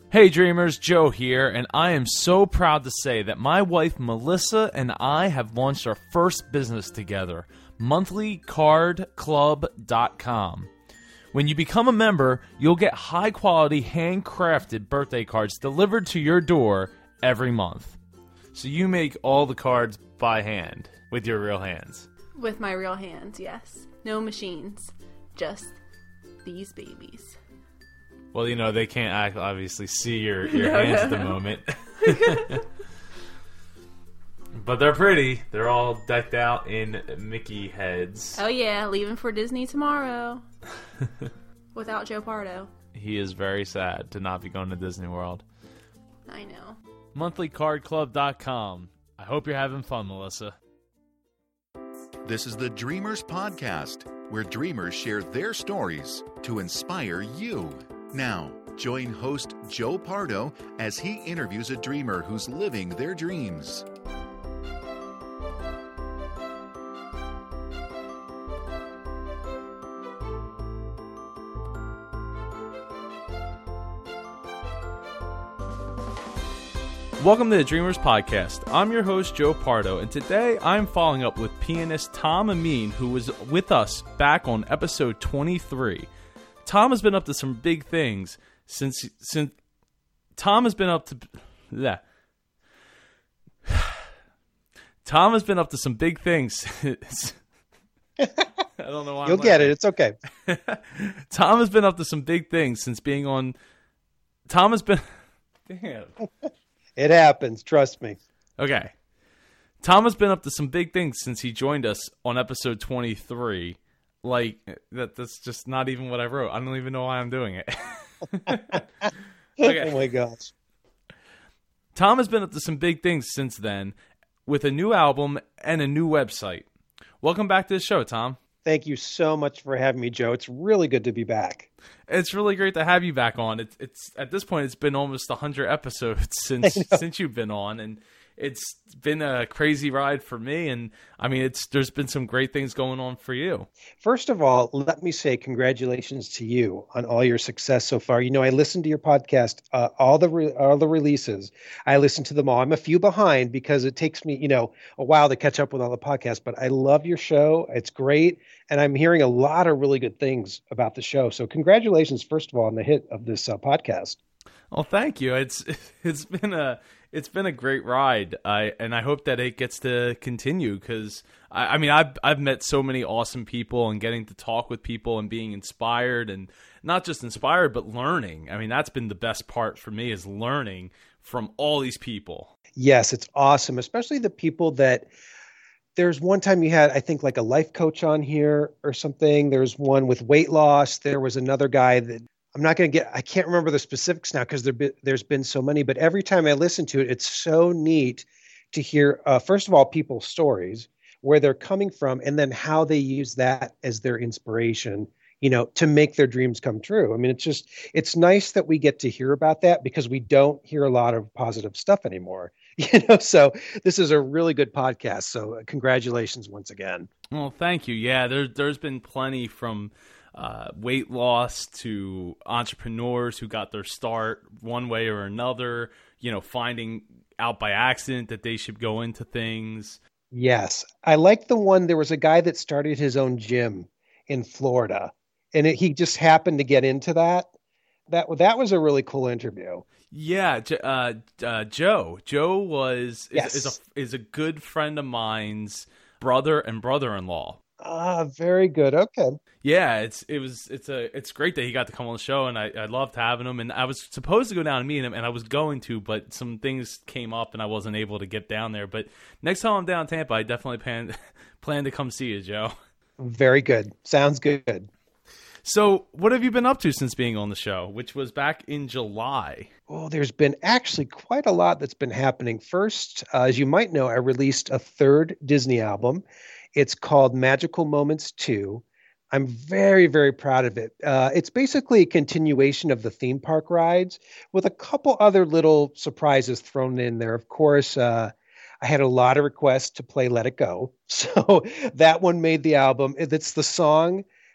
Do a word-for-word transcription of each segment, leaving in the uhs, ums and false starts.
Hey Dreamers, Joe here, and I am so proud to say that my wife Melissa and I have launched our first business together, monthly card club dot com. When you become a member, you'll get high-quality, handcrafted birthday cards delivered to your door every month. So you make all the cards by hand, with your real hands. With my real hands, yes. No machines. Just these babies. Well, you know, they can't act, obviously see your, your No, hands no, at the no. moment. But they're pretty. They're all decked out in Mickey heads. Oh yeah, leaving for Disney tomorrow. Without Joe Pardo. He is very sad to not be going to Disney World. I know. monthly card club dot com. I hope you're having fun, Melissa. This is the Dreamers Podcast, where dreamers share their stories to inspire you. Now, join host Joe Pardo as he interviews a dreamer who's living their dreams. Welcome to the Dreamers Podcast. I'm your host, Joe Pardo, and today I'm following up with pianist Tom Amin, who was with us back on episode twenty-three. Tom has been up to some big things since since Tom has been up to yeah. Tom has been up to some big things. Since, I don't know why. You'll I'm get laughing. it. It's okay. Tom has been up to some big things since being on. Tom has been. Damn. It happens. Trust me. Okay. Tom has been up to some big things since he joined us on episode twenty-three. Like, that that's just not even what I wrote. I don't even know why I'm doing it. Okay. Oh my gosh. Tom has been up to some big things since then with a new album and a new website. Welcome back to the show, Tom. Thank you so much for having me, Joe. It's really good to be back. It's really great to have you back on. It's it's at this point it's been almost one hundred episodes since since you've been on, and it's been a crazy ride for me. And I mean, it's there's been some great things going on for you. First of all, let me say congratulations to you on all your success so far. You know, I listened to your podcast, uh, all the re- all the releases. I listened to them all. I'm a few behind because it takes me, you know, a while to catch up with all the podcasts. But I love your show. It's great, and I'm hearing a lot of really good things about the show. So congratulations, first of all, on the hit of this uh, podcast. Well, thank you. It's it's been a it's been a great ride. I and I hope that it gets to continue because I, I mean I've I've met so many awesome people and getting to talk with people and being inspired and not just inspired but learning. I mean that's been the best part for me is learning from all these people. Yes, it's awesome, especially the people that. There's one time you had, I think, like a life coach on here or something. There's one with weight loss. There was another guy that I'm not going to get, I can't remember the specifics now because there be, there's been so many, but every time I listen to it, it's so neat to hear, uh, first of all, people's stories, where they're coming from, and then how they use that as their inspiration, you know, to make their dreams come true. I mean, it's just, it's nice that we get to hear about that because we don't hear a lot of positive stuff anymore. You know, so this is a really good podcast. So congratulations once again. Well, thank you. Yeah, there, there's been plenty from uh, weight loss to entrepreneurs who got their start one way or another, you know, finding out by accident that they should go into things. Yes. I like the one, there was a guy that started his own gym in Florida, and it, he just happened to get into that. That, that was a really cool interview. Yeah, uh, uh, Joe. Joe was is, Yes. is a is a good friend of mine's brother and brother-in-law. Ah, very good. Okay. Yeah, it's it was it's a it's great that he got to come on the show, and I, I loved having him. And I was supposed to go down and meet him, and I was going to, but some things came up, and I wasn't able to get down there. But next time I'm down in Tampa, I definitely plan plan to come see you, Joe. Very good. Sounds good. So, what have you been up to since being on the show, which was back in July? Oh, there's been actually quite a lot that's been happening. First, uh, as you might know, I released a third Disney album. It's called Magical Moments two. I'm very, very proud of it. Uh, it's basically a continuation of the theme park rides with a couple other little surprises thrown in there. Of course, uh, I had a lot of requests to play Let It Go. So that one made the album. It's the song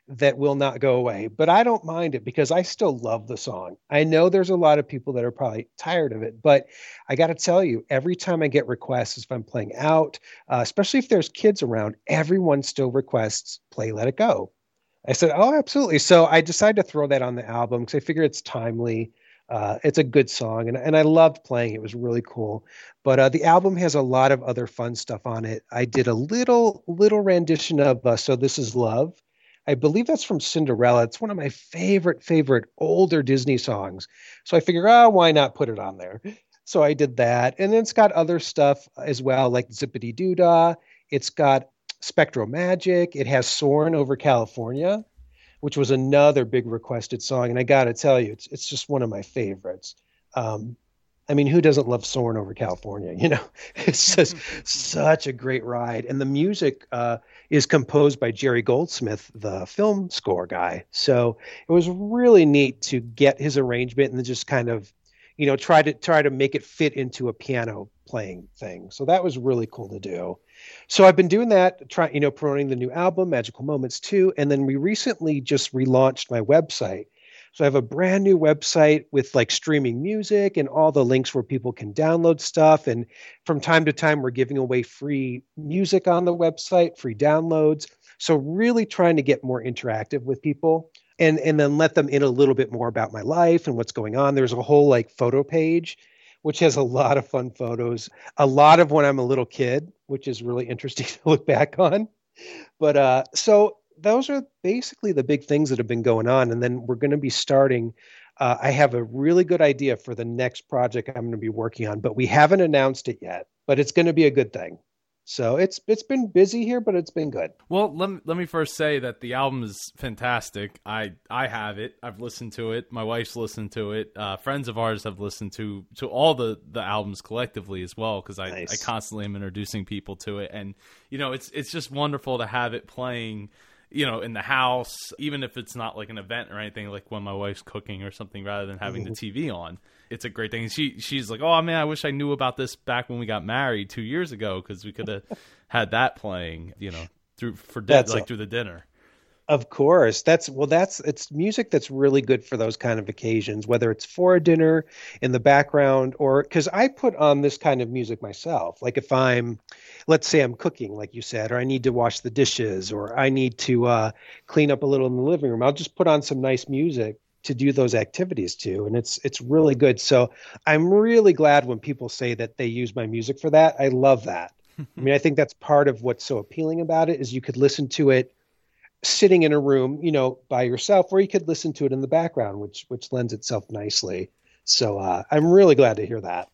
that will not go away, but I don't mind it because I still love the song. I know there's a lot of people that are probably tired of it, but I got to tell you, every time I get requests, if I'm playing out, uh, especially if there's kids around, everyone still requests Play Let It Go. I said, oh, absolutely. So I decided to throw that on the album because I figure it's timely. Uh, it's a good song, and, and I loved playing it. It was really cool. But uh, the album has a lot of other fun stuff on it. I did a little little rendition of uh, So This Is Love. I believe that's from Cinderella. It's one of my favorite, favorite older Disney songs. So I figured, oh, why not put it on there? So I did that. And then it's got other stuff as well, like Zippity Doo Dah. It's got Spectro Magic. It has Soarin' Over California, which was another big requested song. And I got to tell you, it's it's just one of my favorites. Um, I mean, who doesn't love Soarin' Over California? You know, it's just such a great ride. And the music uh, is composed by Jerry Goldsmith, the film score guy. So it was really neat to get his arrangement and then just kind of, you know, try to try to make it fit into a piano playing thing. So that was really cool to do. So I've been doing that, trying, you know, promoting the new album, Magical Moments two. And then we recently just relaunched my website. So I have a brand new website with like streaming music and all the links where people can download stuff. And from time to time, we're giving away free music on the website, free downloads. So really trying to get more interactive with people and, and then let them in a little bit more about my life and what's going on. There's a whole like photo page, which has a lot of fun photos, a lot of when I'm a little kid, which is really interesting to look back on. But uh, so those are basically the big things that have been going on. And then we're going to be starting. Uh, I have a really good idea for the next project I'm going to be working on, but we haven't announced it yet, but it's going to be a good thing. So it's it's been busy here, but it's been good. Well, let me, let me first say that the album is fantastic. I I have it. I've listened to it. My wife's listened to it. Uh, friends of ours have listened to to all the, the albums collectively as well, because I, nice. I constantly am introducing people to it. And, you know, it's it's just wonderful to have it playing, you know, in the house, even if it's not like an event or anything, like when my wife's cooking or something, rather than having mm-hmm. the T V on. It's a great thing. And she she's like, oh man, I wish I knew about this back when we got married two years ago, because we could have had that playing, you know, through for di- like a, through the dinner. Of course, that's well, that's it's music that's really good for those kind of occasions, whether it's for a dinner in the background or because I put on this kind of music myself. Like if I'm, let's say I'm cooking, like you said, or I need to wash the dishes, or I need to uh, clean up a little in the living room, I'll just put on some nice music to do those activities too. And it's, it's really good. So I'm really glad when people say that they use my music for that. I love that. I mean, I think that's part of what's so appealing about it is you could listen to it sitting in a room, you know, by yourself, or you could listen to it in the background, which, which lends itself nicely. So uh, I'm really glad to hear that.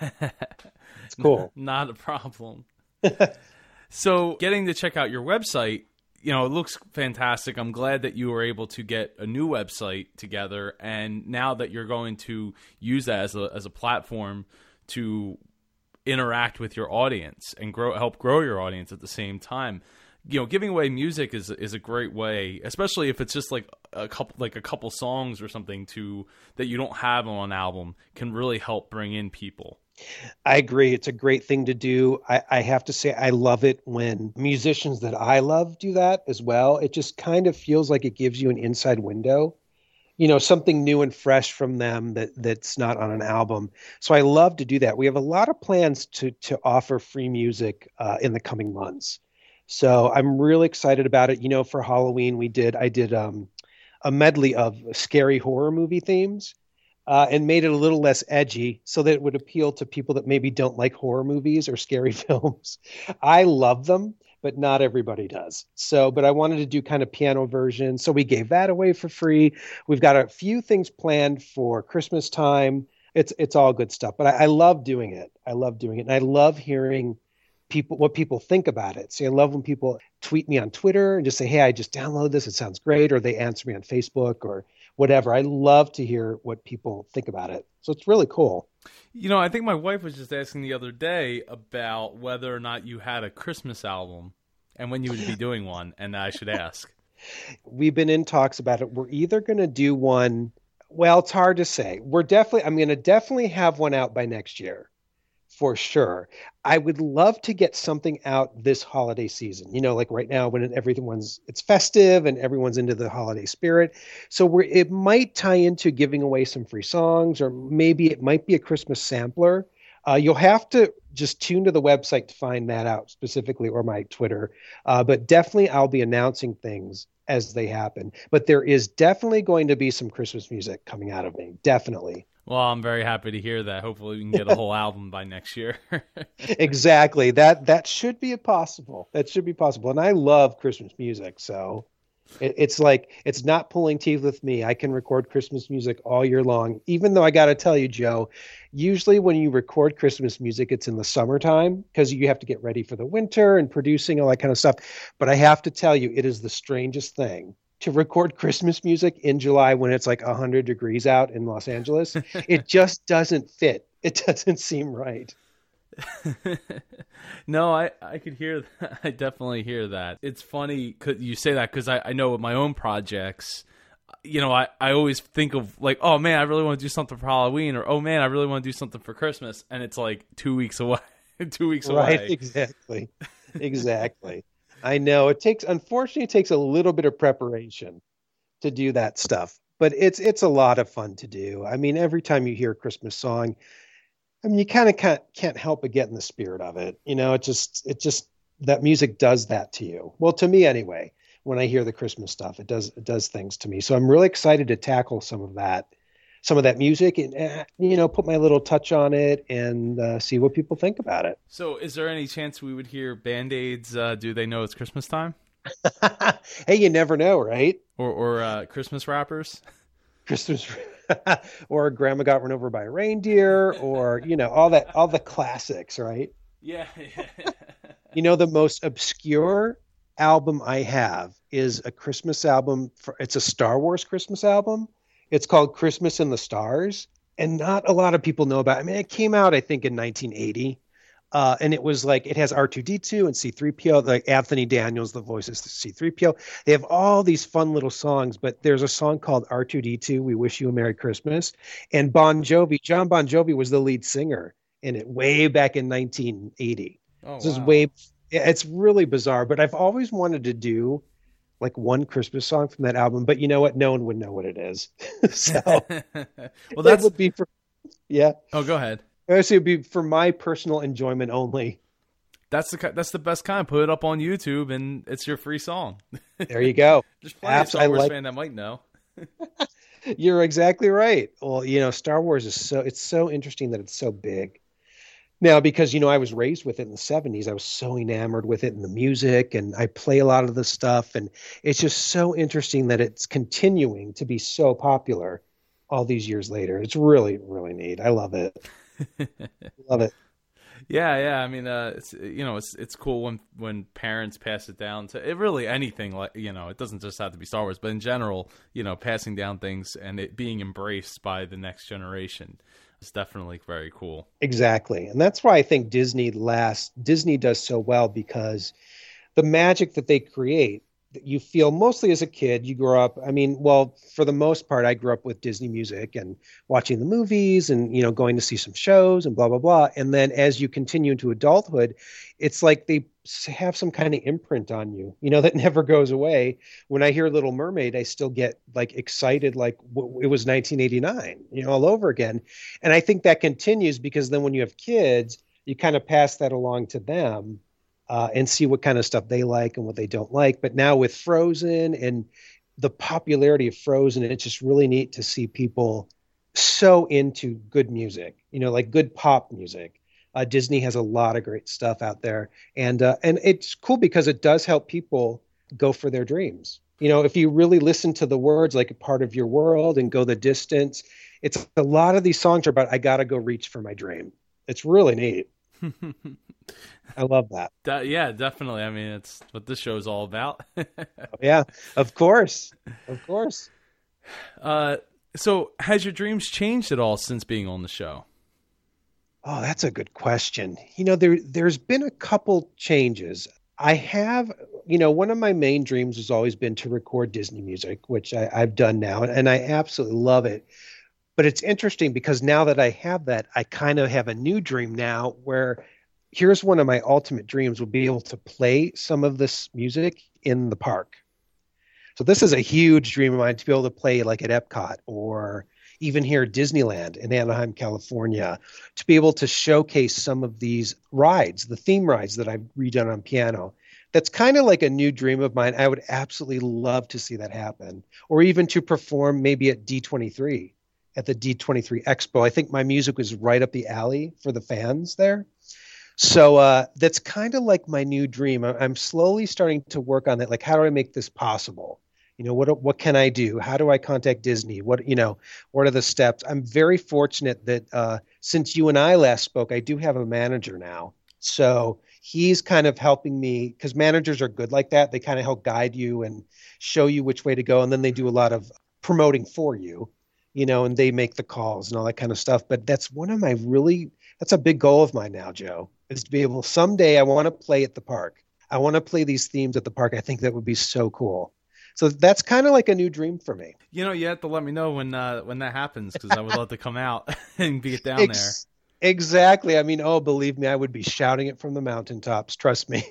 It's cool. Not a problem. So getting to check out your website, you know, it looks fantastic. I'm glad that you were able to get a new website together, and now that you're going to use that as a as a platform to interact with your audience and grow, help grow your audience at the same time. You know, giving away music is is a great way, especially if it's just like a couple like a couple songs or something to that you don't have on an album, can really help bring in people. I agree. It's a great thing to do. I, I have to say, I love it when musicians that I love do that as well. It just kind of feels like it gives you an inside window, you know, something new and fresh from them that that's not on an album. So I love to do that. We have a lot of plans to to offer free music uh, in the coming months. So I'm really excited about it. You know, for Halloween, we did I did um, a medley of scary horror movie themes. Uh, and made it a little less edgy so that it would appeal to people that maybe don't like horror movies or scary films. I love them, but not everybody does. So, but I wanted to do kind of piano version. So we gave that away for free. We've got a few things planned for Christmas time. It's, it's all good stuff, but I, I love doing it. I love doing it. And I love hearing people, what people think about it. See, I love when people tweet me on Twitter and just say, hey, I just downloaded this. It sounds great. Or they answer me on Facebook or whatever. I love to hear what people think about it. So it's really cool. You know, I think my wife was just asking the other day about whether or not you had a Christmas album and when you would be doing one, and I should ask. We've been in talks about it. We're either going to do one. Well, it's hard to say. We're definitely, I'm going to definitely have one out by next year for sure. I would love to get something out this holiday season. You know, like right now when everyone's it's festive and everyone's into the holiday spirit. So we're, it might tie into giving away some free songs, or maybe it might be a Christmas sampler. Uh, you'll have to just tune to the website to find that out specifically, or my Twitter. Uh, but definitely I'll be announcing things as they happen. But there is definitely going to be some Christmas music coming out of me. Definitely. Well, I'm very happy to hear that. Hopefully we can get a whole album by next year. Exactly. That that should be possible. That should be possible. And I love Christmas music. So it, it's like, it's not pulling teeth with me. I can record Christmas music all year long, even though I got to tell you, Joe, usually when you record Christmas music, it's in the summertime because you have to get ready for the winter and producing all that kind of stuff. But I have to tell you, it is the strangest thing to record Christmas music in July when it's like one hundred degrees out in Los Angeles. It just doesn't fit. It doesn't seem right. No, I, I could hear that. I definitely hear that. It's funny you say that because I, I know with my own projects, you know, I, I always think of like, oh man, I really want to do something for Halloween, or oh man, I really want to do something for Christmas. And it's like two weeks away, two weeks right, away. Exactly. Exactly. I know it takes, unfortunately, it takes a little bit of preparation to do that stuff, but it's, it's a lot of fun to do. I mean, every time you hear a Christmas song, I mean, you kind of can't, can't help but get in the spirit of it. You know, it just, it just, that music does that to you. Well, to me anyway, when I hear the Christmas stuff, it does, it does things to me. So I'm really excited to tackle some of that, some of that music and, uh, you know, put my little touch on it and uh, see what people think about it. So is there any chance we would hear Band-Aids, uh, Do They Know It's Christmas Time? Hey, you never know, right? Or, or uh, Christmas rappers? Christmas, or Grandma Got Run Over by a Reindeer, or, you know, all that, all the classics, right? Yeah. You know, the most obscure album I have is a Christmas album. For, it's a Star Wars Christmas album. It's called Christmas in the Stars, and not a lot of people know about it. I mean, it came out, I think, in nineteen eighty, uh, and it was like, it has R two D two and C three P O, like Anthony Daniels, the voice is C three P O. They have all these fun little songs, but there's a song called R two D two, We Wish You a Merry Christmas, and Bon Jovi, John Bon Jovi was the lead singer in it way back in nineteen eighty. Oh, this wow. is way, it's really bizarre, but I've always wanted to do like one Christmas song from that album, but you know what? No one would know what it is. So well, that that's would be for, yeah. Oh, go ahead. Actually, it'd be for my personal enjoyment only. That's the ki- that's the best kind. Put it up on YouTube, and it's your free song. There you go. There's plenty of Abs- Star I Wars like- fan that might know. You're exactly right. Well, you know, Star Wars is so, it's so interesting that it's so big. Now, because, you know, I was raised with it in the seventies, I was so enamored with it and the music, and I play a lot of the stuff. And it's just so interesting that it's continuing to be so popular all these years later. It's really, really neat. I love it. Love it. Yeah, yeah. I mean, uh, it's you know, it's it's cool when when parents pass it down to it. Really, anything like you know, it doesn't just have to be Star Wars, but in general, you know, passing down things and it being embraced by the next generation is definitely very cool. Exactly, and that's why I think Disney last Disney does so well, because the magic that they create, that you feel mostly as a kid, you grow up. I mean, well, for the most part, I grew up with Disney music and watching the movies and, you know, going to see some shows and blah, blah, blah. And then as you continue into adulthood, it's like they have some kind of imprint on you, you know, that never goes away. When I hear Little Mermaid, I still get like excited, like it was nineteen eighty-nine, you know, all over again. And I think that continues because then when you have kids, you kind of pass that along to them. Uh, and see what kind of stuff they like and what they don't like. But now with Frozen and the popularity of Frozen, it's just really neat to see people so into good music, you know, like good pop music. Uh, Disney has a lot of great stuff out there. And, uh, and it's cool because it does help people go for their dreams. You know, if you really listen to the words like a part of your world and go the distance, it's a lot of these songs are about, I got to go reach for my dream. It's really neat. I love that. That, yeah, definitely. I mean, it's what this show is all about. Yeah, of course. Of course. Uh, so has your dreams changed at all since being on the show? Oh, that's a good question. You know, there, there's been a couple changes. I have, you know, one of my main dreams has always been to record Disney music, which I, I've done now, and I absolutely love it. But it's interesting because now that I have that, I kind of have a new dream now where here's one of my ultimate dreams would be able to play some of this music in the park. So this is a huge dream of mine to be able to play like at Epcot or even here at Disneyland in Anaheim, California, to be able to showcase some of these rides, the theme rides that I've redone on piano. That's kind of like a new dream of mine. I would absolutely love to see that happen, or even to perform maybe at D twenty-three, at the D twenty-three Expo. I think my music was right up the alley for the fans there. So uh, that's kind of like my new dream. I'm slowly starting to work on that. Like, how do I make this possible? You know, what what can I do? How do I contact Disney? What, you know, what are the steps? I'm very fortunate that uh, since you and I last spoke, I do have a manager now. So he's kind of helping me, because managers are good like that. They kind of help guide you and show you which way to go. And then they do a lot of promoting for you, you know, and they make the calls and all that kind of stuff. But that's one of my really, that's a big goal of mine now, Joe, is to be able, someday I want to play at the park. I want to play these themes at the park. I think that would be so cool. So that's kind of like a new dream for me. You know, you have to let me know when uh, when that happens, because I would love to come out and be down Ex- Exactly. I mean, oh, believe me, I would be shouting it from the mountaintops. Trust me.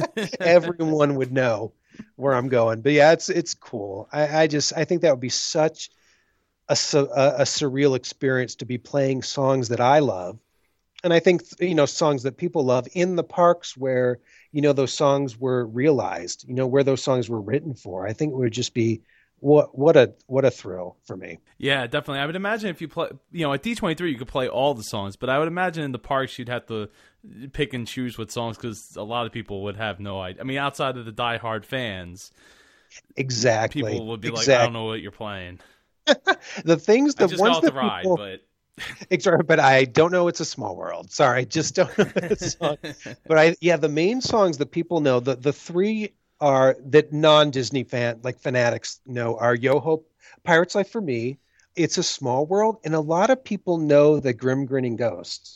Everyone would know where I'm going. But yeah, it's it's cool. I, I just I think that would be such a, a, a surreal experience to be playing songs that I love. And I think, you know, songs that people love in the parks where, you know, those songs were realized, you know, where those songs were written for. I think it would just be what what a what a thrill for me. Yeah, definitely. I would imagine if you play, you know, at D twenty-three you could play all the songs, but I would imagine in the parks you'd have to pick and choose what songs, because a lot of people would have no idea. I mean, outside of the diehard fans, exactly, people would be exactly. like, I don't know what you're playing. The things, the I just ones got that the ride, people, but. Sorry, but I don't know. It's a small world. Sorry, I just don't know the song. But I, yeah, the main songs that people know, the the three are that non-Disney fan, like fanatics know, are Yo-Ho, Pirate's Life for Me, It's a Small World, and a lot of people know the Grim Grinning Ghosts.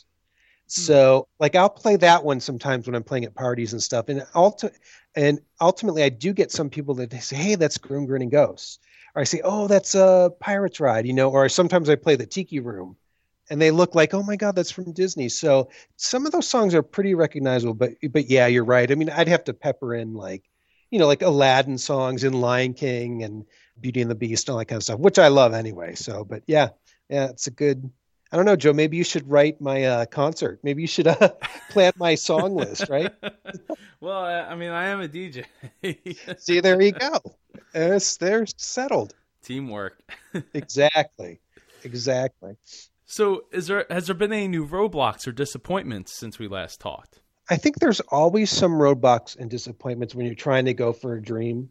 So, like, I'll play that one sometimes when I'm playing at parties and stuff. And ulti- and ultimately, I do get some people that they say, "Hey, that's Grim Grinning Ghosts," or I say, "Oh, that's a Pirates Ride," you know. Or sometimes I play the Tiki Room. And they look like, oh my God, that's from Disney. So some of those songs are pretty recognizable, but but yeah, you're right. I mean, I'd have to pepper in like, you know, like Aladdin songs and Lion King and Beauty and the Beast and all that kind of stuff, which I love anyway. So, but yeah, yeah, it's a good, I don't know, Joe, maybe you should write my uh, concert. Maybe you should uh, plan my song list, right? Well, I mean, I am a D J. See, there you go. It's, they're settled. Teamwork. Exactly. Exactly. So is there has there been any new roadblocks or disappointments since we last talked? I think there's always some roadblocks and disappointments when you're trying to go for a dream,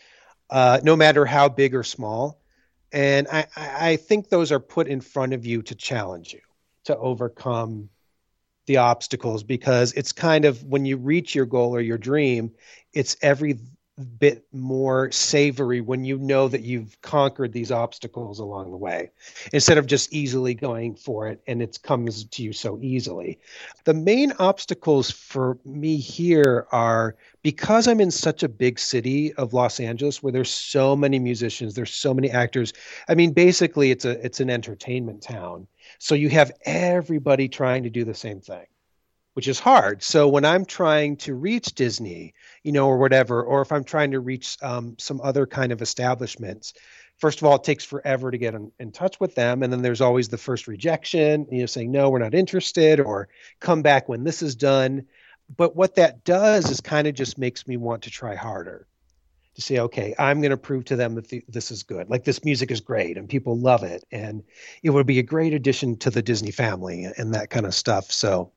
uh, no matter how big or small. And I, I think those are put in front of you to challenge you, to overcome the obstacles, because it's kind of when you reach your goal or your dream, it's every bit more savory when you know that you've conquered these obstacles along the way, instead of just easily going for it and it comes to you so easily. The main obstacles for me here are, because I'm in such a big city of Los Angeles where there's so many musicians, there's so many actors. I mean, basically it's a it's an entertainment town. So you have everybody trying to do the same thing, which is hard. So when I'm trying to reach Disney, you know, or whatever, or if I'm trying to reach um, some other kind of establishments, first of all, it takes forever to get in, in touch with them. And then there's always the first rejection, you know, saying, no, we're not interested, or come back when this is done. But what that does is kind of just makes me want to try harder, to say, okay, I'm going to prove to them that the, this is good. Like, this music is great and people love it. And it would be a great addition to the Disney family and that kind of stuff. So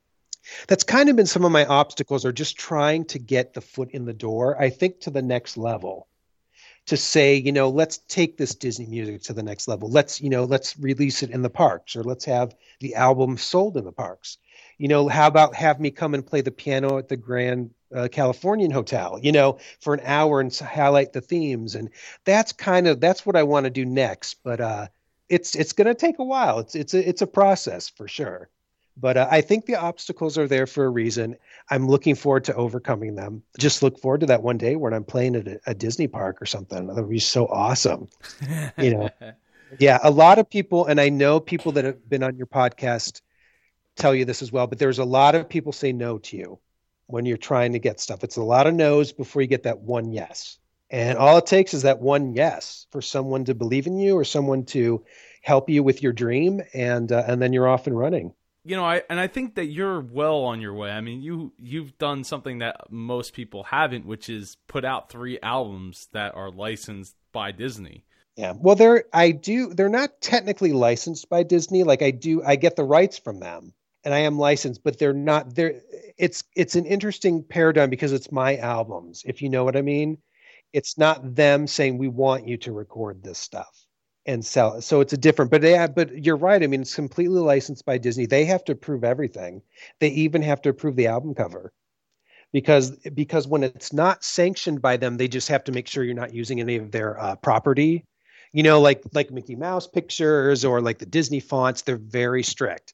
that's kind of been some of my obstacles, are just trying to get the foot in the door, I think, to the next level, to say, you know, let's take this Disney music to the next level. Let's, you know, let's release it in the parks, or let's have the album sold in the parks. You know, how about have me come and play the piano at the Grand uh, Californian Hotel, you know, for an hour and highlight the themes. And that's kind of, that's what I want to do next. But uh, it's, it's going to take a while. It's, it's a, it's a process for sure. But uh, I think the obstacles are there for a reason. I'm looking forward to overcoming them. Just look forward to that one day when I'm playing at a, a Disney park or something. That would be so awesome. You know, Yeah, a lot of people, and I know people that have been on your podcast tell you this as well, but there's a lot of people say no to you when you're trying to get stuff. It's a lot of no's before you get that one yes. And all it takes is that one yes for someone to believe in you or someone to help you with your dream, and uh, and then you're off and running. You know, I and I think that you're well on your way. I mean, you you've done something that most people haven't, which is put out three albums that are licensed by Disney. Yeah. Well, they're I do they're not technically licensed by Disney. Like I do I get the rights from them and I am licensed, but they're not they're it's it's an interesting paradigm because it's my albums, if you know what I mean. It's not them saying we want you to record this stuff and sell it. So it's a different, but yeah, but you're right. I mean, it's completely licensed by Disney. They have to approve everything. They even have to approve the album cover because, because when it's not sanctioned by them, they just have to make sure you're not using any of their uh, property, you know, like, like Mickey Mouse pictures or like the Disney fonts. They're very strict.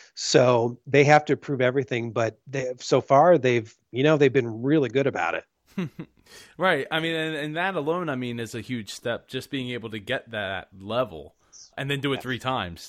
So they have to approve everything, but they, so far they've, you know, they've been really good about it. Right. I mean, and, and that alone, I mean, is a huge step, just being able to get that level and then do it three times.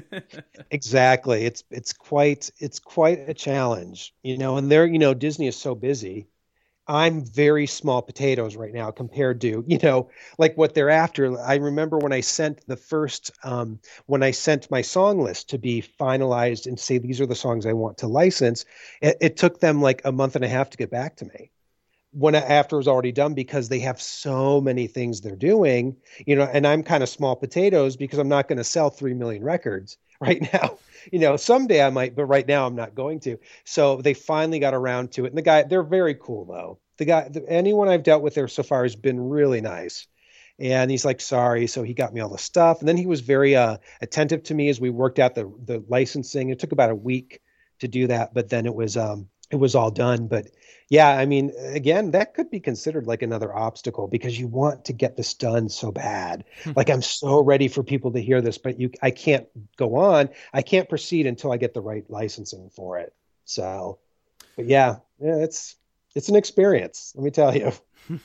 Exactly. It's, it's quite, it's quite a challenge, you know, and they're, you know, Disney is so busy. I'm very small potatoes right now compared to, you know, like what they're after. I remember when I sent the first, um, when I sent my song list to be finalized and say, these are the songs I want to license. It, it took them like a month and a half to get back to me. When after it was already done, because they have so many things they're doing, you know, and I'm kind of small potatoes because I'm not going to sell three million records right now. You know, someday I might, but right now I'm not going to. So they finally got around to it. And the guy, they're very cool though. The guy, the, anyone I've dealt with there so far has been really nice. And he's like, sorry. So he got me all the stuff. And then he was very uh, attentive to me as we worked out the, the licensing. It took about a week to do that, but then it was, um, it was all done. But yeah, I mean, again, that could be considered like another obstacle because you want to get this done so bad. Like I'm so ready for people to hear this, but you, I can't go on. I can't proceed until I get the right licensing for it. So, but yeah, yeah, it's, it's an experience. Let me tell you.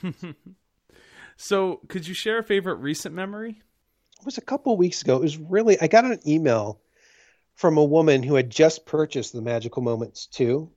So could you share a favorite recent memory? It was a couple of weeks ago. It was really, I got an email from a woman who had just purchased the Magical Moments two.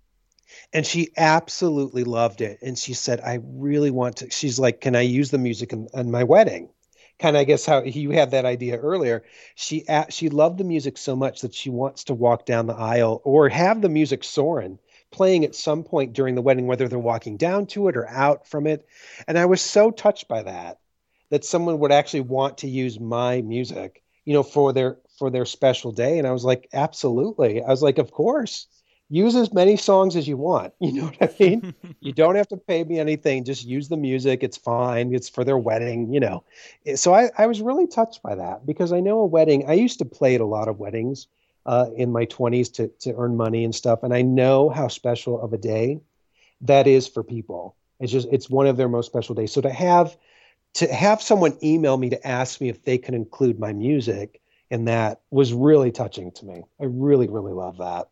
And she absolutely loved it. And she said, I really want to, she's like, can I use the music in, in my wedding? Kind of, I guess, how you had that idea earlier. She, she loved the music so much that she wants to walk down the aisle or have the music soaring, playing at some point during the wedding, whether they're walking down to it or out from it. And I was so touched by that, that someone would actually want to use my music, you know, for their, for their special day. And I was like, absolutely. I was like, of course. Use as many songs as you want. You know what I mean? You don't have to pay me anything. Just use the music. It's fine. It's for their wedding, you know. So I, I was really touched by that because I know a wedding, I used to play at a lot of weddings uh, in my twenties to, to earn money and stuff. And I know how special of a day that is for people. It's just, it's one of their most special days. So to have, to have someone email me to ask me if they can include my music in that was really touching to me. I really, really love that.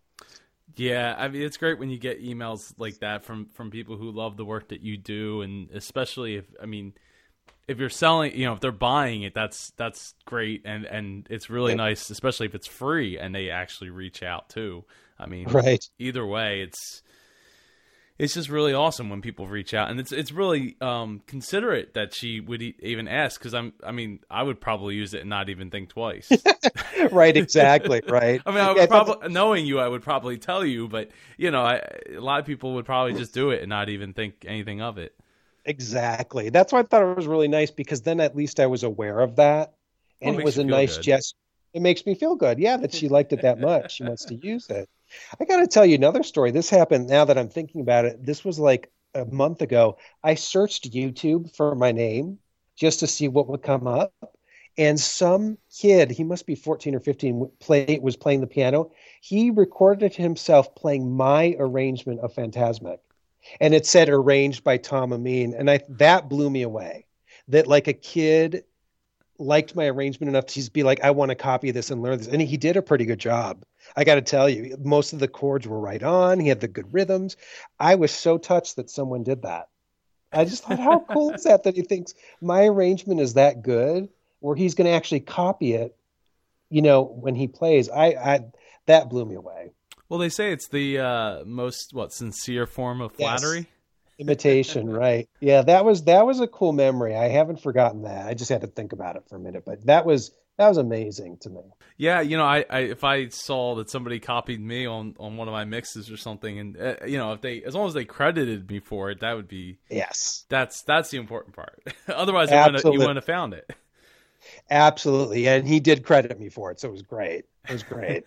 Yeah, I mean, it's great when you get emails like that from, from people who love the work that you do, and especially if, I mean, if you're selling, you know, if they're buying it, that's that's great, and, and it's really Yeah. nice, especially if it's free and they actually reach out too. I mean, Right. either way, it's it's just really awesome when people reach out, and it's it's really um, considerate that she would e- even ask, because I'm, I mean, I would probably use it and not even think twice. Right. Exactly. Right. I mean, I would Yeah, I thought probably, knowing you, I would probably tell you, but you know, I, a lot of people would probably just do it and not even think anything of it. Exactly. That's why I thought it was really nice because then at least I was aware of that. Well, And it it makes was you a feel nice good. gesture. It makes me feel good. Yeah, that she liked it that much. She wants to use it. I got to tell you another story. This happened now that I'm thinking about it. This was like a month ago. I searched YouTube for my name just to see what would come up. And some kid, he must be fourteen or fifteen, play, was playing the piano. He recorded himself playing my arrangement of Phantasmic. And it said arranged by Tom Amin. And I that blew me away. That like a kid liked my arrangement enough to be like, I want to copy this and learn this. And he did a pretty good job. I got to tell you, most of the chords were right on. He had the good rhythms. I was so touched that someone did that. I just thought, how cool is that, that he thinks my arrangement is that good where he's going to actually copy it, you know, when he plays. I, I that blew me away. Well, they say it's the uh, most what sincere form of flattery. Yes. Imitation, right? Yeah, that was that was a cool memory. I haven't forgotten that. I just had to think about it for a minute, but that was that was amazing to me. Yeah, you know, I, I if I saw that somebody copied me on, on one of my mixes or something, and uh, you know, if they as long as they credited me for it, that would be yes. That's that's the important part. Otherwise, you wouldn't, you wouldn't have found it. Absolutely, and he did credit me for it, so it was great. It was great.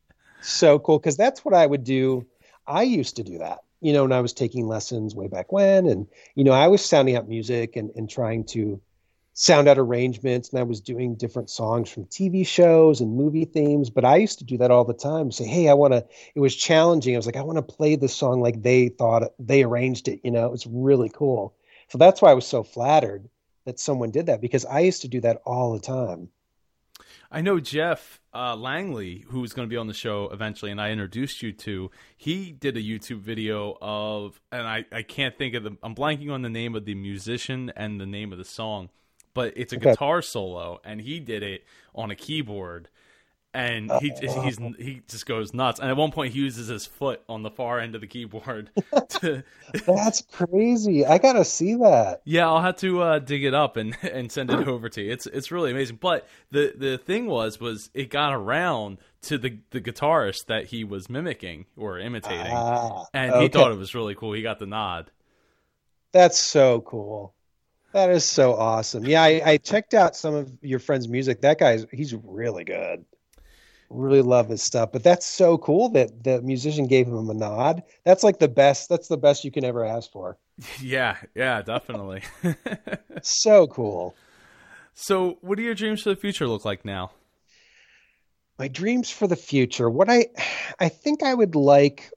So cool, because that's what I would do. I used to do that. You know, when I was taking lessons way back when, and, you know, I was sounding out music and, and trying to sound out arrangements, and I was doing different songs from T V shows and movie themes, but I used to do that all the time. Say, hey, I want to, it was challenging. I was like, I want to play the song like they thought they arranged it. You know, it was really cool. So that's why I was so flattered that someone did that, because I used to do that all the time. I know Jeff uh, Langley, who's going to be on the show eventually, and I introduced you to, he did a YouTube video of, and I, I can't think of the, I'm blanking on the name of the musician and the name of the song, but it's a okay. guitar solo, and he did it on a keyboard, and he he's he just goes nuts. And at one point, he uses his foot on the far end of the keyboard. To... That's crazy. I gotta see that. Yeah, I'll have to uh, dig it up and, and send it over to you. It's it's really amazing. But the the thing was was it got around to the the guitarist that he was mimicking or imitating, ah, and okay. he thought it was really cool. He got the nod. That's so cool. That is so awesome. Yeah, I, I checked out some of your friend's music. That guy's he's really good. Really love his stuff. But that's so cool that the musician gave him a nod. That's like the best. That's the best you can ever ask for. Yeah, yeah, definitely. So cool. So what do your dreams for the future look like now? My dreams for the future. What I, I think I would like,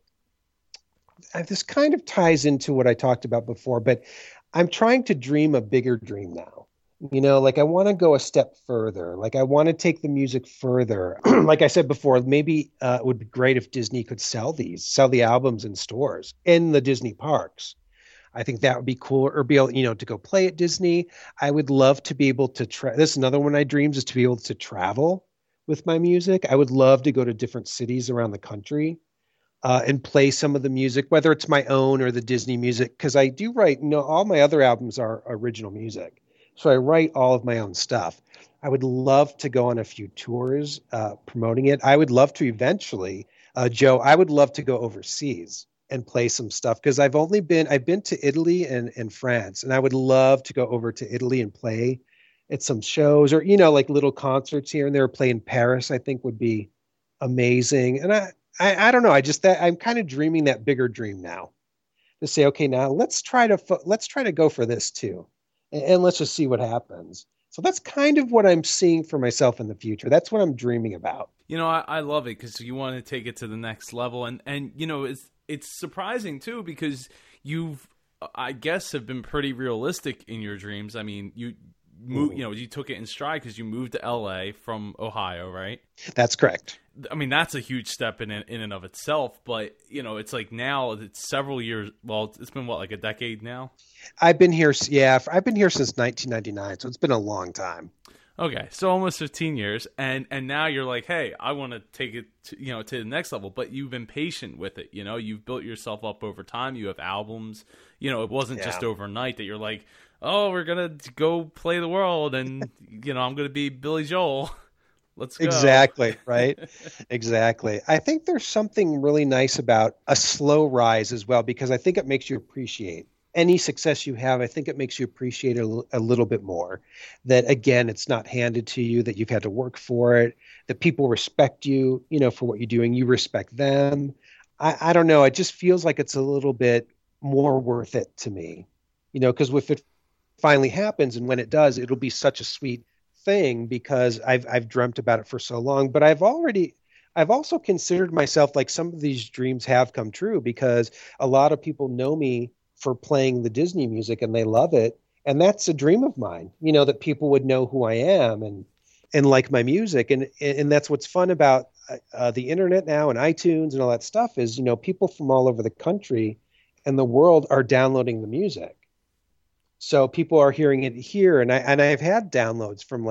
this kind of ties into what I talked about before, but I'm trying to dream a bigger dream now. You know, like I want to go a step further. Like I want to take the music further. Like I said before, maybe uh, it would be great if Disney could sell these, sell the albums in stores, in the Disney parks. I think that would be cool. Or be able, you know, to go play at Disney. I would love to be able to try. This is another one of my dreams, is to be able to travel with my music. I would love to go to different cities around the country uh, and play some of the music, whether it's my own or the Disney music, because I do write, you know, all my other albums are original music. So I write all of my own stuff. I would love to go on a few tours uh, promoting it. I would love to eventually, uh, Joe, I would love to go overseas and play some stuff, because I've only been, I've been to Italy and, and France, and I would love to go over to Italy and play at some shows, or, you know, like little concerts here and there. Play in Paris, I think would be amazing. And I, I, I don't know. I just, that I'm kind of dreaming that bigger dream now, to say, okay, now let's try to, let's try to go for this too. And let's just see what happens. So that's kind of what I'm seeing for myself in the future. That's what I'm dreaming about. You know, I, I love it, because you want to take it to the next level. And, and you know, it's it's surprising, too, because you've, I guess, have been pretty realistic in your dreams. I mean, you moved, you know, you took it in stride because you moved to L A from Ohio, right? That's correct. I mean, that's a huge step in in and of itself, but, you know, it's like now it's several years. Well, it's been what, like a decade now? I've been here. Yeah. I've been here since nineteen ninety-nine. So it's been a long time. Okay. So almost fifteen years. And, and now you're like, hey, I want to take it to, you know, to the next level, but you've been patient with it. You know, you've built yourself up over time. You have albums, you know, it wasn't yeah. just overnight that you're like, oh, we're going to go play the world. And, you know, I'm going to be Billy Joel. Let's go. Exactly, right? Exactly. I think there's something really nice about a slow rise as well, because I think it makes you appreciate any success you have. I think it makes you appreciate it a, a little bit more. That, again, it's not handed to you, that you've had to work for it, that people respect you, you know, for what you're doing. You respect them. I, I don't know. It just feels like it's a little bit more worth it to me, you know, because if it finally happens, and when it does, it'll be such a sweet thing, because I've I've dreamt about it for so long. But I've already I've also considered myself, like, some of these dreams have come true, because a lot of people know me for playing the Disney music and they love it. And that's a dream of mine, you know, that people would know who I am and and like my music. And and that's what's fun about uh, the internet now and iTunes and all that stuff, is, you know, people from all over the country and the world are downloading the music. So people are hearing it here, and I and I've had downloads from, like,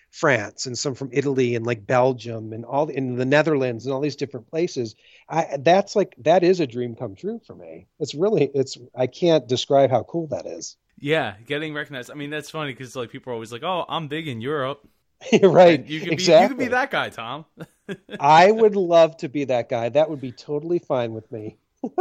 France and some from Italy and like Belgium and all in the Netherlands and all these different places. I, that's like, that is a dream come true for me. It's really, it's, I can't describe how cool that is. Yeah. Getting recognized. I mean, that's funny because like people are always like, oh, I'm big in Europe. Right. You could exactly. be, you could be that guy, Tom. I would love to be that guy. That would be totally fine with me.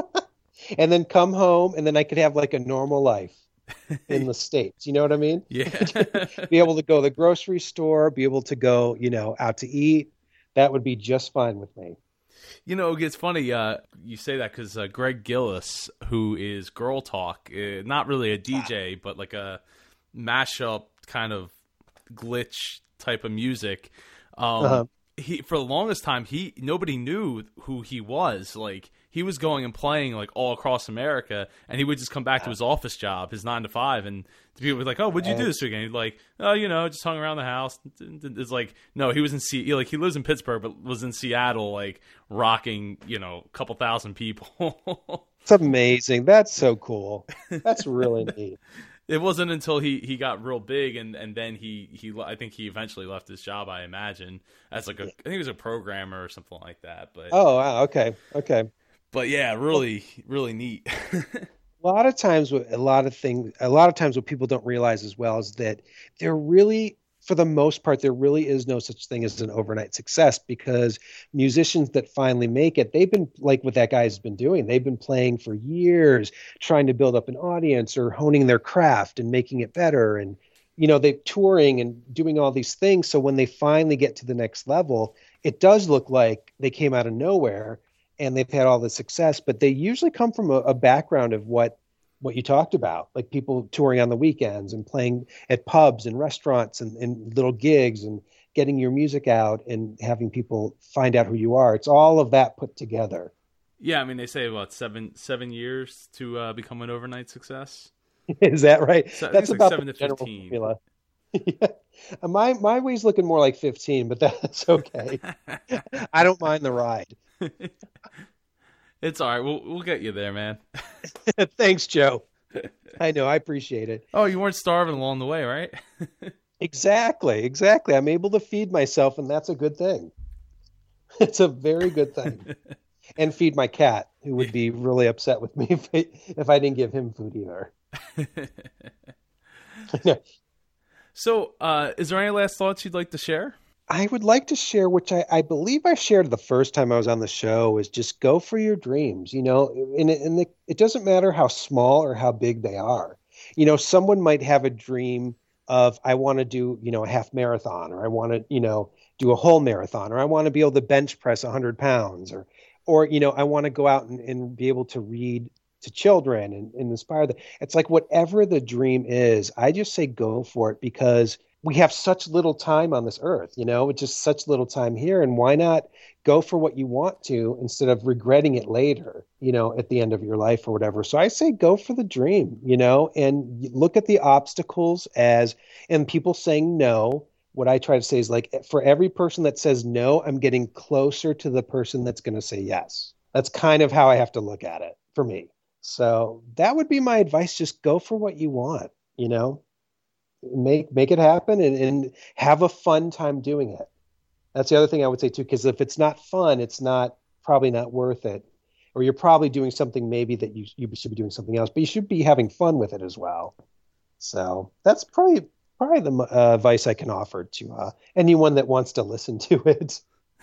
And then come home and then I could have like a normal life in the States. You know what I mean? Yeah. Be able to go to the grocery store, be able to go, you know, out to eat. That would be just fine with me. You know, it's funny uh, you say that because uh, Greg Gillis, who is Girl Talk, uh, not really a D J, but like a mashup kind of glitch type of music. Um, uh-huh. He for the longest time, he nobody knew who he was. Like he was going and playing like all across America, and he would just come back to his office job, his nine to five, and the people were like, "Oh, what'd you do this weekend?" He'd like, "Oh, you know, just hung around the house." It's like, no, he was in C. Like he lives in Pittsburgh, but was in Seattle, like rocking, you know, a couple thousand people. It's amazing. That's so cool. That's really neat. It wasn't until he, he got real big, and, and then he, he I think he eventually left his job. I imagine as like a I think he was a programmer or something like that. But oh, wow, okay, okay. But yeah, really, really neat. A lot of times, a lot of things, a lot of times, what people don't realize as well is that there really, for the most part, there really is no such thing as an overnight success, because musicians that finally make it, they've been like what that guy's been doing. They've been playing for years, trying to build up an audience or honing their craft and making it better. And, you know, they're touring and doing all these things. So when they finally get to the next level, it does look like they came out of nowhere and they've had all the success, but they usually come from a, a background of what, what you talked about, like people touring on the weekends and playing at pubs and restaurants and, and little gigs and getting your music out and having people find out who you are. It's all of that put together. Yeah. I mean, they say about seven, seven years to uh, become an overnight success. Is that right? So, that's like about seven the to general fifteen. formula. Yeah. My, my way's looking more like fifteen, but that's okay. I don't mind the ride. It's all right. We'll we'll get you there, man. Thanks, Joe. I know. I appreciate it. Oh, you weren't starving along the way, right? Exactly. Exactly. I'm able to feed myself, and that's a good thing. It's a very good thing. And feed my cat, who would be really upset with me if I, if I didn't give him food either. So, uh, is there any last thoughts you'd like to share? I would like to share, which I, I believe I shared the first time I was on the show, is just go for your dreams. You know, and, it, and the, it doesn't matter how small or how big they are. You know, someone might have a dream of, I want to do, you know, a half marathon, or I want to, you know, do a whole marathon, or I want to be able to bench press one hundred pounds, or, or, you know, I want to go out and, and be able to read to children and, and inspire them. It's like whatever the dream is, I just say go for it, because we have such little time on this earth, you know, it's just such little time here. And why not go for what you want to instead of regretting it later, you know, at the end of your life or whatever. So I say go for the dream, you know, and look at the obstacles as, and people saying no. What I try to say is like, for every person that says no, I'm getting closer to the person that's going to say yes. That's kind of how I have to look at it for me. So that would be my advice. Just go for what you want, you know. Make make it happen and, and have a fun time doing it. That's the other thing I would say too, because if it's not fun, it's not probably not worth it. Or you're probably doing something maybe that you you should be doing something else, but you should be having fun with it as well. So that's probably probably the uh, advice I can offer to uh, anyone that wants to listen to it.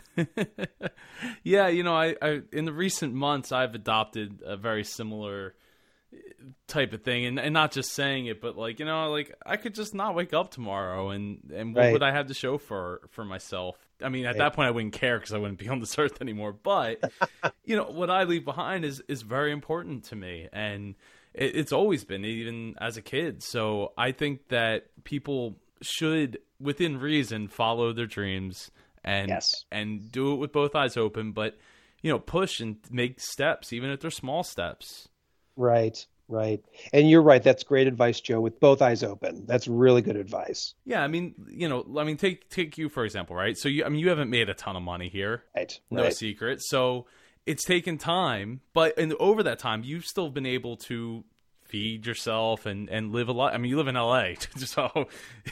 Yeah, you know, I, I in the recent months I've adopted a very similar type of thing, and, and not just saying it, but like, you know, like I could just not wake up tomorrow, and and what Right. would I have to show for for myself? I mean, at Right. that point I wouldn't care because I wouldn't be on this earth anymore, but you know, what I leave behind is is very important to me, and it, it's always been, even as a kid. So I think that people should, within reason, follow their dreams and Yes. and do it with both eyes open, but you know, push and make steps, even if they're small steps. Right, right. And you're right. That's great advice, Joe, with both eyes open. That's really good advice. Yeah, I mean, you know, I mean, take take you for example, right? So you, I mean, you haven't made a ton of money here, Right. no right. secret. So it's taken time, but and over that time, you've still been able to feed yourself and and live a lot. I mean, you live in L A, so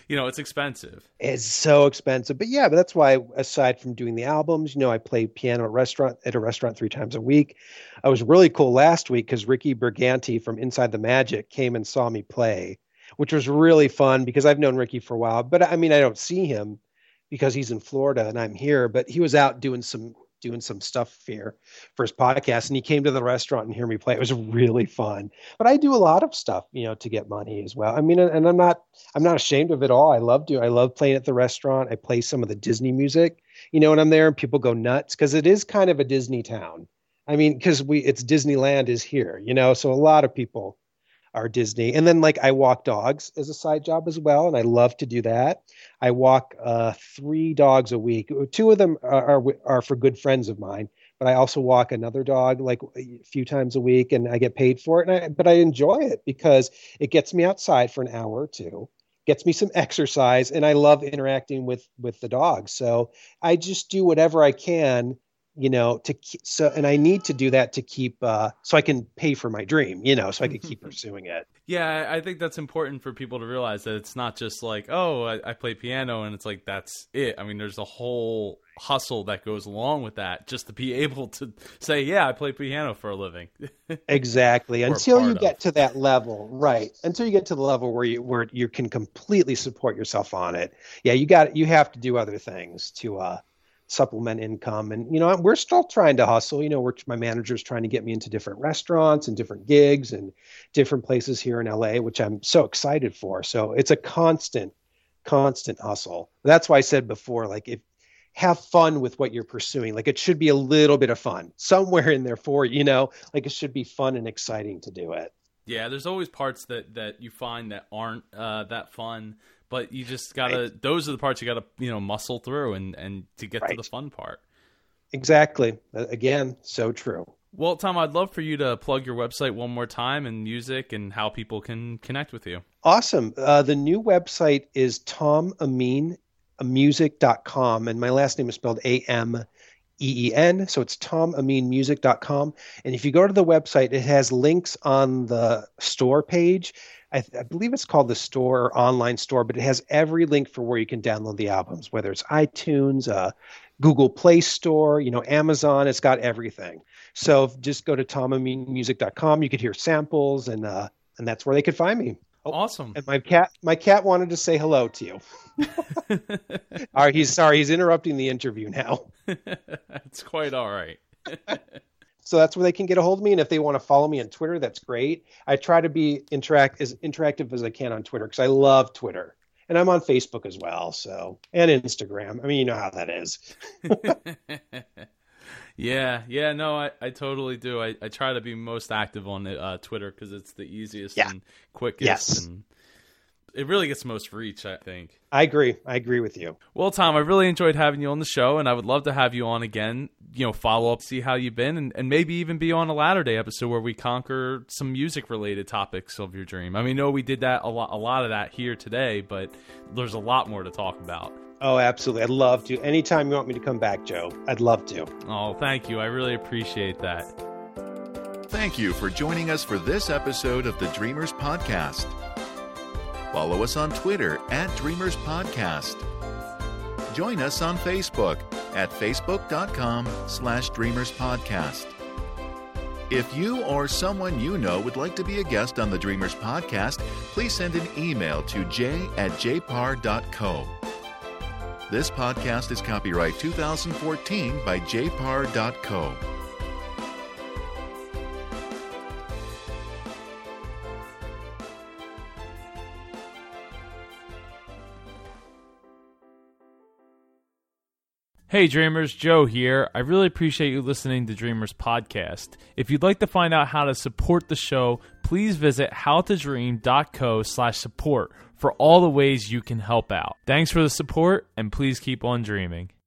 you know, it's expensive. It's so expensive. But yeah, but that's why, aside from doing the albums, you know, I play piano at a restaurant at a restaurant three times a week. I was really cool last week because Ricky Berganti from Inside the Magic came and saw me play, which was really fun because I've known Ricky for a while. But I mean, I don't see him because he's in Florida and I'm here, but he was out doing some doing some stuff here for his podcast, and he came to the restaurant and hear me play. It was really fun. But I do a lot of stuff, you know, to get money as well. I mean, and I'm not I'm not ashamed of it all. I love to. I love playing at the restaurant. I play some of the Disney music, you know, when I'm there and people go nuts because it is kind of a Disney town. I mean, because we it's Disneyland is here, you know, so a lot of people are Disney. And then like I walk dogs as a side job as well. And I love to do that. I walk uh, three dogs a week. Two of them are, are, are for good friends of mine, but I also walk another dog like a few times a week and I get paid for it. And I, but I enjoy it because it gets me outside for an hour or two, gets me some exercise, and I love interacting with, with the dogs. So I just do whatever I can, you know, to keep, so, and I need to do that to keep, uh, so I can pay for my dream, you know, so I can keep pursuing it. Yeah, I think that's important for people to realize that it's not just like, oh, I, I play piano and it's like, that's it. I mean, there's a whole hustle that goes along with that just to be able to say, yeah, I play piano for a living. Exactly. Until you get to that level, right. Until you get to the level where you, where you can completely support yourself on it. Yeah, you got, you have to do other things to, uh, supplement income. And, you know, we're still trying to hustle. You know, we're, my manager's trying to get me into different restaurants and different gigs and different places here in L A, which I'm so excited for. So it's a constant, constant hustle. That's why I said before, like, if have fun with what you're pursuing, like it should be a little bit of fun somewhere in there for, you know, like it should be fun and exciting to do it. Yeah. There's always parts that, that you find that aren't uh, that fun. But you just gotta, right. Those are the parts you gotta, you know, muscle through and, and to get right. to the fun part. Exactly. Again, so true. Well, Tom, I'd love for you to plug your website one more time and music and how people can connect with you. Awesome. Uh, the new website is tom amin music dot com, and my last name is spelled A M E E N. So it's tom amin music dot com. And if you go to the website, it has links on the store page. I, I believe it's called the store or online store, but it has every link for where you can download the albums, whether it's iTunes, uh, Google Play Store, you know, Amazon. It's got everything. So just go to tom amin music dot com. You could hear samples, and uh, and that's where they could find me. Oh, awesome. And my cat, my cat wanted to say hello to you. All right, he's sorry. He's interrupting the interview now. It's quite all right. So that's where they can get a hold of me. And if they want to follow me on Twitter, that's great. I try to be interact as interactive as I can on Twitter because I love Twitter. And I'm on Facebook as well. So, and Instagram. I mean, you know how that is. yeah. Yeah. No, I, I totally do. I, I try to be most active on uh, Twitter because it's the easiest yeah. and quickest. Yes. And it really gets most reach, I think. I agree. I agree with you. Well, Tom, I really enjoyed having you on the show, and I would love to have you on again, you know, follow up, see how you've been, and, and maybe even be on a latter day episode where we conquer some music-related topics of your dream. I mean, I know we did that a lot, a lot of that here today, but there's a lot more to talk about. Oh, absolutely. I'd love to. Anytime you want me to come back, Joe, I'd love to. Oh, thank you. I really appreciate that. Thank you for joining us for this episode of the Dreamers Podcast. Follow us on Twitter at Dreamers Podcast. Join us on Facebook at facebook.com slash Dreamers Podcast. If you or someone you know would like to be a guest on the Dreamers Podcast, please send an email to j at j par dot co. This podcast is copyright two thousand fourteen by j par dot co. Hey Dreamers, Joe here. I really appreciate you listening to Dreamers Podcast. If you'd like to find out how to support the show, please visit howtodream.co slash support for all the ways you can help out. Thanks for the support, and please keep on dreaming.